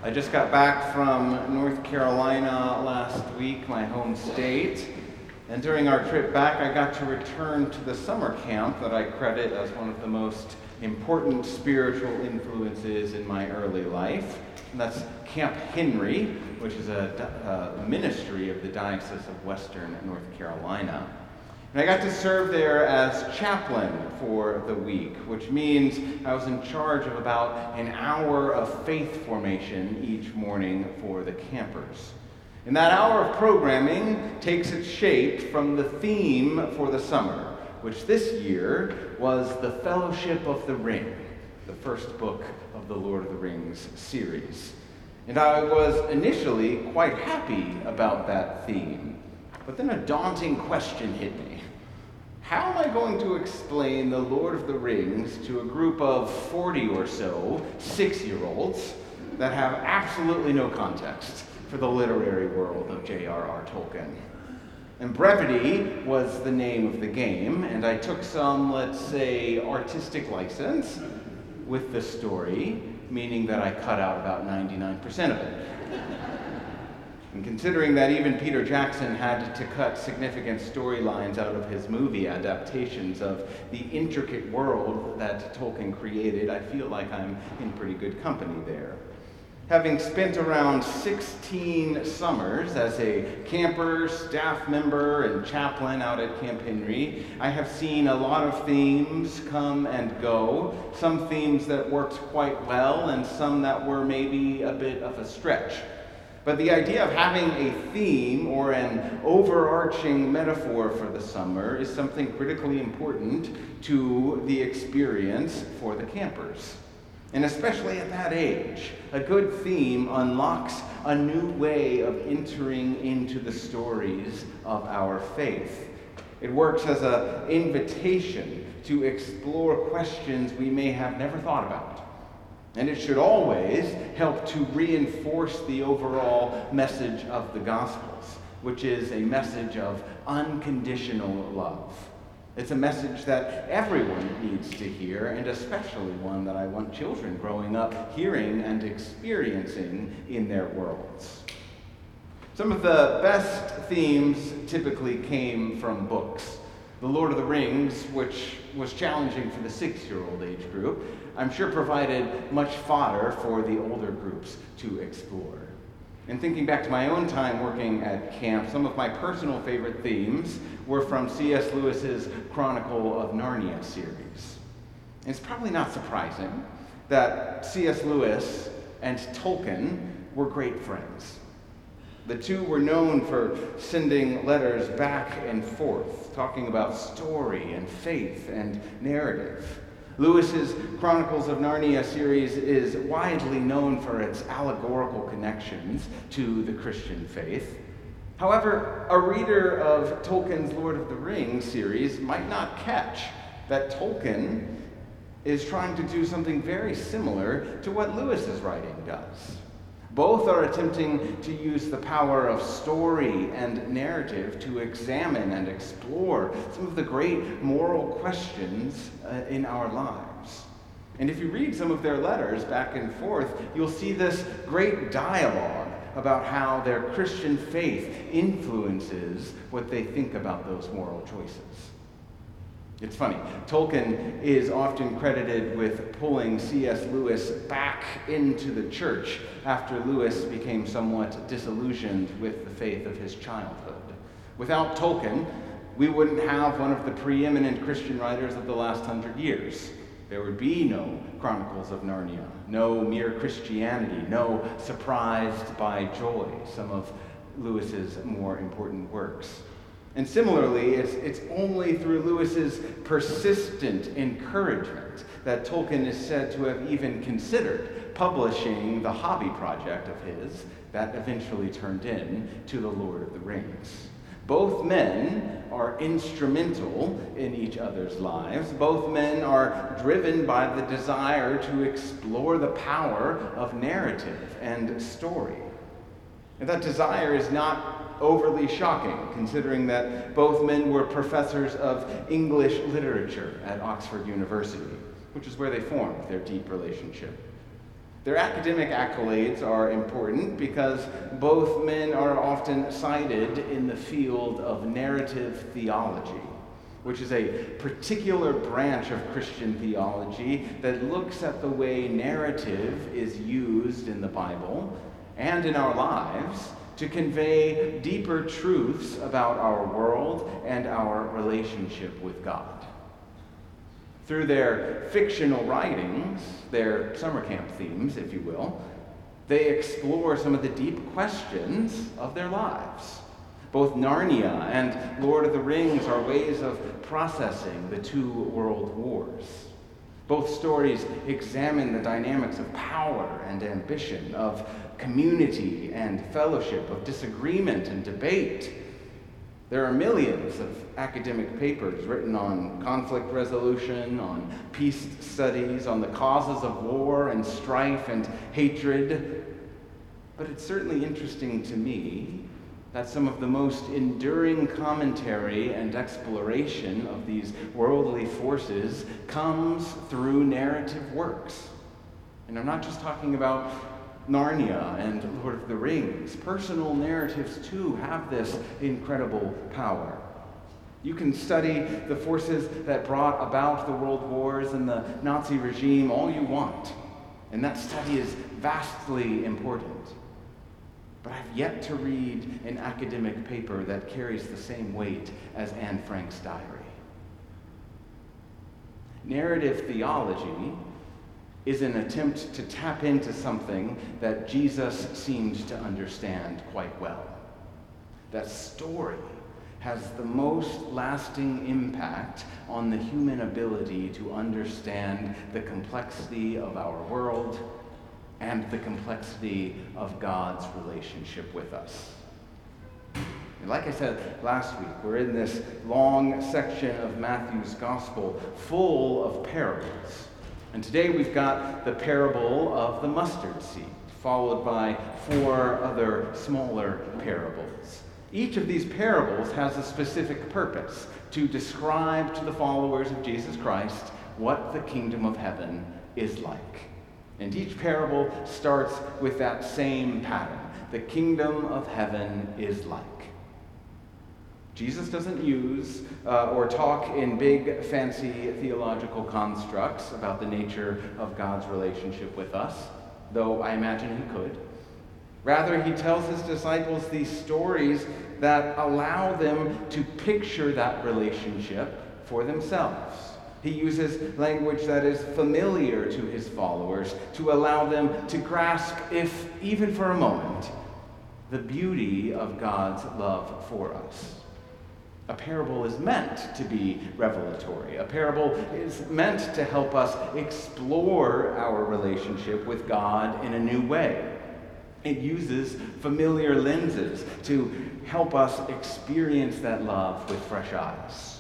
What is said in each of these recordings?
I just got back from North Carolina last week, my home state, and during our trip back I got to return to the summer camp that I credit as one of the most important spiritual influences in my early life, and that's Camp Henry, which is a ministry of the Diocese of Western North Carolina. And I got to serve there as chaplain for the week, which means I was in charge of about an hour of faith formation each morning for the campers. And that hour of programming takes its shape from the theme for the summer, which this year was the Fellowship of the Ring, the first book of the Lord of the Rings series. And I was initially quite happy about that theme, but then a daunting question hit me. How am I going to explain the Lord of the Rings to a group of 40 or so 6-year-olds that have absolutely no context for the literary world of J.R.R. Tolkien? And brevity was the name of the game, and I took some, let's say, artistic license with the story, meaning that I cut out about 99% of it. And considering that even Peter Jackson had to cut significant storylines out of his movie adaptations of the intricate world that Tolkien created, I feel like I'm in pretty good company there. Having spent around 16 summers as a camper, staff member, and chaplain out at Camp Henry, I have seen a lot of themes come and go, some themes that worked quite well and some that were maybe a bit of a stretch. But the idea of having a theme or an overarching metaphor for the summer is something critically important to the experience for the campers. And especially at that age, a good theme unlocks a new way of entering into the stories of our faith. It works as an invitation to explore questions we may have never thought about. And it should always help to reinforce the overall message of the Gospels, which is a message of unconditional love. It's a message that everyone needs to hear, and especially one that I want children growing up hearing and experiencing in their worlds. Some of the best themes typically came from books. The Lord of the Rings, which was challenging for the 6-year-old age group, I'm sure provided much fodder for the older groups to explore. And thinking back to my own time working at camp, some of my personal favorite themes were from C.S. Lewis's Chronicle of Narnia series. And it's probably not surprising that C.S. Lewis and Tolkien were great friends. The two were known for sending letters back and forth, talking about story and faith and narrative. Lewis's Chronicles of Narnia series is widely known for its allegorical connections to the Christian faith. However, a reader of Tolkien's Lord of the Rings series might not catch that Tolkien is trying to do something very similar to what Lewis's writing does. Both are attempting to use the power of story and narrative to examine and explore some of the great moral questions in our lives. And if you read some of their letters back and forth, you'll see this great dialogue about how their Christian faith influences what they think about those moral choices. It's funny, Tolkien is often credited with pulling C.S. Lewis back into the church after Lewis became somewhat disillusioned with the faith of his childhood. Without Tolkien, we wouldn't have one of the preeminent Christian writers of the last 100 years. There would be no Chronicles of Narnia, no Mere Christianity, no Surprised by Joy, some of Lewis's more important works. And similarly, it's only through Lewis's persistent encouragement that Tolkien is said to have even considered publishing the hobby project of his that eventually turned into The Lord of the Rings. Both men are instrumental in each other's lives. Both men are driven by the desire to explore the power of narrative and story. And that desire is not overly shocking, considering that both men were professors of English literature at Oxford University, which is where they formed their deep relationship. Their academic accolades are important because both men are often cited in the field of narrative theology, which is a particular branch of Christian theology that looks at the way narrative is used in the Bible and in our lives to convey deeper truths about our world and our relationship with God. Through their fictional writings, their summer camp themes, if you will, they explore some of the deep questions of their lives. Both Narnia and Lord of the Rings are ways of processing the two world wars. Both stories examine the dynamics of power and ambition, of community and fellowship, of disagreement and debate. There are millions of academic papers written on conflict resolution, on peace studies, on the causes of war and strife and hatred. But it's certainly interesting to me that some of the most enduring commentary and exploration of these worldly forces comes through narrative works. And I'm not just talking about Narnia and Lord of the Rings. Personal narratives, too, have this incredible power. You can study the forces that brought about the world wars and the Nazi regime all you want, and that study is vastly important. But I've yet to read an academic paper that carries the same weight as Anne Frank's diary. Narrative theology is an attempt to tap into something that Jesus seemed to understand quite well. That story has the most lasting impact on the human ability to understand the complexity of our world and the complexity of God's relationship with us. And like I said last week, we're in this long section of Matthew's gospel full of parables. And today we've got the parable of the mustard seed, followed by 4 other smaller parables. Each of these parables has a specific purpose: to describe to the followers of Jesus Christ what the kingdom of heaven is like. And each parable starts with that same pattern: the kingdom of heaven is like. Jesus doesn't use or talk in big, fancy theological constructs about the nature of God's relationship with us, though I imagine he could. Rather, he tells his disciples these stories that allow them to picture that relationship for themselves. He uses language that is familiar to his followers to allow them to grasp, if even for a moment, the beauty of God's love for us. A parable is meant to be revelatory. A parable is meant to help us explore our relationship with God in a new way. It uses familiar lenses to help us experience that love with fresh eyes.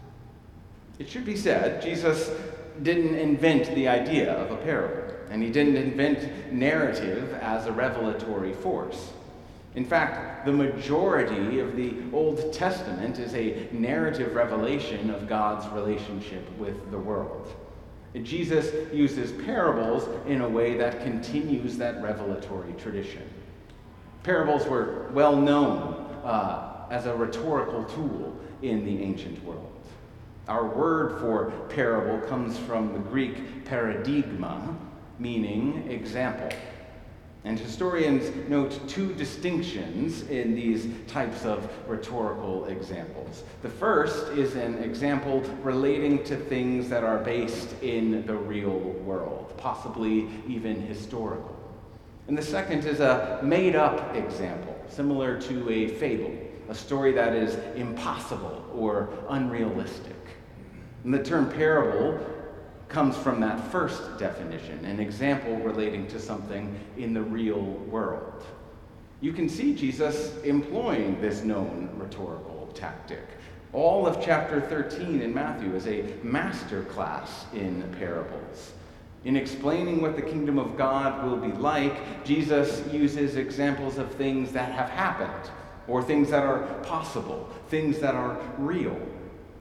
It should be said, Jesus didn't invent the idea of a parable, and he didn't invent narrative as a revelatory force. In fact, the majority of the Old Testament is a narrative revelation of God's relationship with the world. And Jesus uses parables in a way that continues that revelatory tradition. Parables were well known as a rhetorical tool in the ancient world. Our word for parable comes from the Greek paradigma, meaning example. And historians note 2 distinctions in these types of rhetorical examples. The first is an example relating to things that are based in the real world, possibly even historical. And the second is a made-up example, similar to a fable, a story that is impossible or unrealistic. And the term parable comes from that first definition, an example relating to something in the real world. You can see Jesus employing this known rhetorical tactic. All of chapter 13 in Matthew is a master class in parables. In explaining what the kingdom of God will be like, Jesus uses examples of things that have happened, or things that are possible, things that are real.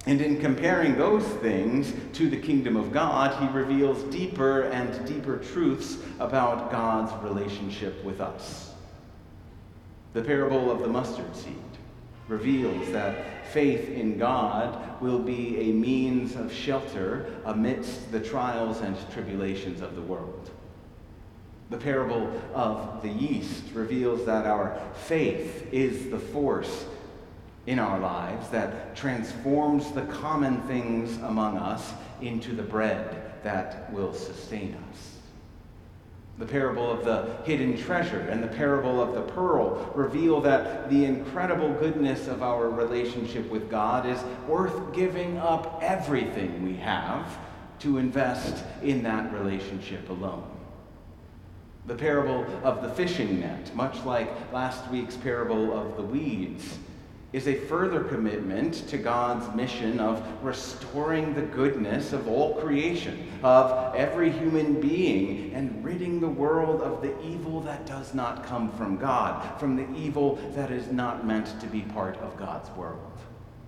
And in comparing those things to the kingdom of God, he reveals deeper and deeper truths about God's relationship with us. The parable of the mustard seed reveals that faith in God will be a means of shelter amidst the trials and tribulations of the world. The parable of the yeast reveals that our faith is the force in our lives that transforms the common things among us into the bread that will sustain us. The parable of the hidden treasure and the parable of the pearl reveal that the incredible goodness of our relationship with God is worth giving up everything we have to invest in that relationship alone. The parable of the fishing net, much like last week's parable of the weeds, is a further commitment to God's mission of restoring the goodness of all creation, of every human being, and ridding the world of the evil that does not come from God, from the evil that is not meant to be part of God's world.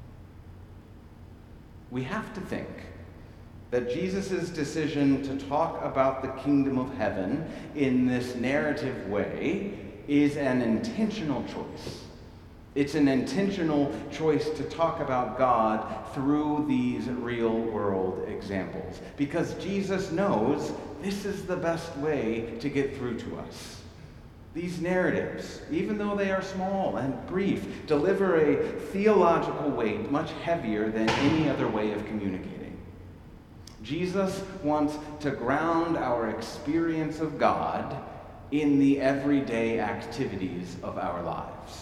We have to think that Jesus' decision to talk about the kingdom of heaven in this narrative way is an intentional choice. It's an intentional choice to talk about God through these real-world examples, because Jesus knows this is the best way to get through to us. These narratives, even though they are small and brief, deliver a theological weight much heavier than any other way of communicating. Jesus wants to ground our experience of God in the everyday activities of our lives.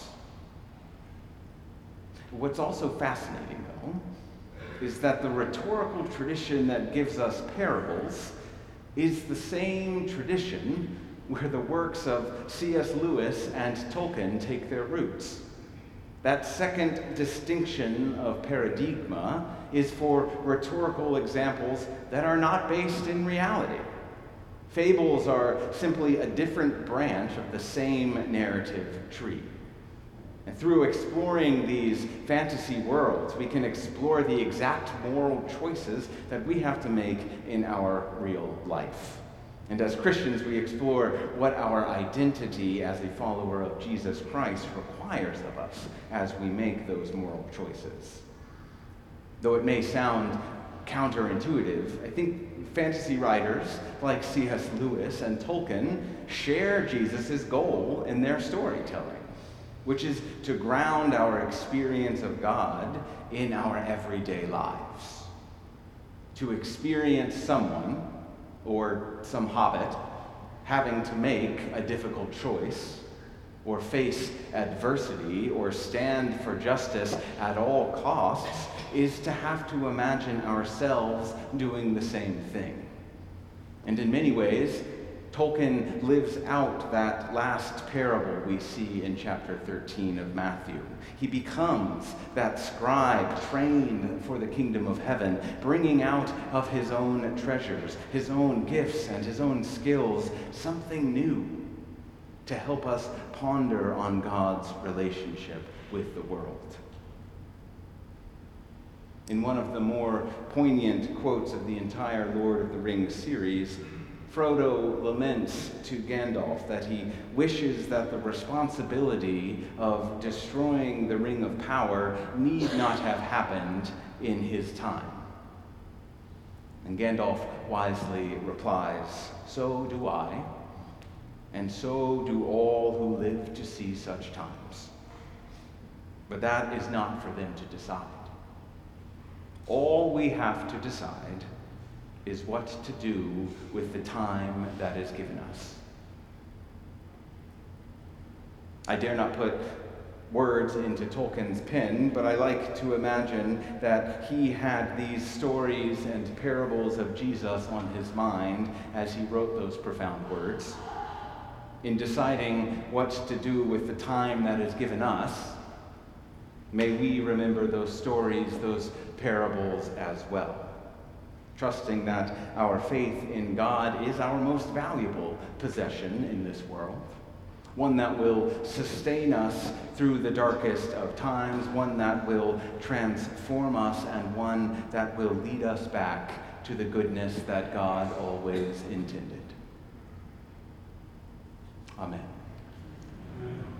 What's also fascinating, though, is that the rhetorical tradition that gives us parables is the same tradition where the works of C.S. Lewis and Tolkien take their roots. That second distinction of paradigma is for rhetorical examples that are not based in reality. Fables are simply a different branch of the same narrative tree. And through exploring these fantasy worlds, we can explore the exact moral choices that we have to make in our real life. And as Christians, we explore what our identity as a follower of Jesus Christ requires of us as we make those moral choices. Though it may sound counterintuitive, I think fantasy writers like C.S. Lewis and Tolkien share Jesus' goal in their storytelling, which is to ground our experience of God in our everyday lives. To experience someone, or some hobbit, having to make a difficult choice, or face adversity, or stand for justice at all costs, is to have to imagine ourselves doing the same thing. And in many ways, Tolkien lives out that last parable we see in chapter 13 of Matthew. He becomes that scribe trained for the kingdom of heaven, bringing out of his own treasures, his own gifts, and his own skills something new to help us ponder on God's relationship with the world. In one of the more poignant quotes of the entire Lord of the Rings series, Frodo laments to Gandalf that he wishes that the responsibility of destroying the Ring of Power need not have happened in his time. And Gandalf wisely replies, "So do I, and so do all who live to see such times. But that is not for them to decide. All we have to decide is what to do with the time that is given us." I dare not put words into Tolkien's pen, but I like to imagine that he had these stories and parables of Jesus on his mind as he wrote those profound words. In deciding what to do with the time that is given us, may we remember those stories, those parables as well, trusting that our faith in God is our most valuable possession in this world, one that will sustain us through the darkest of times, one that will transform us, and one that will lead us back to the goodness that God always intended. Amen.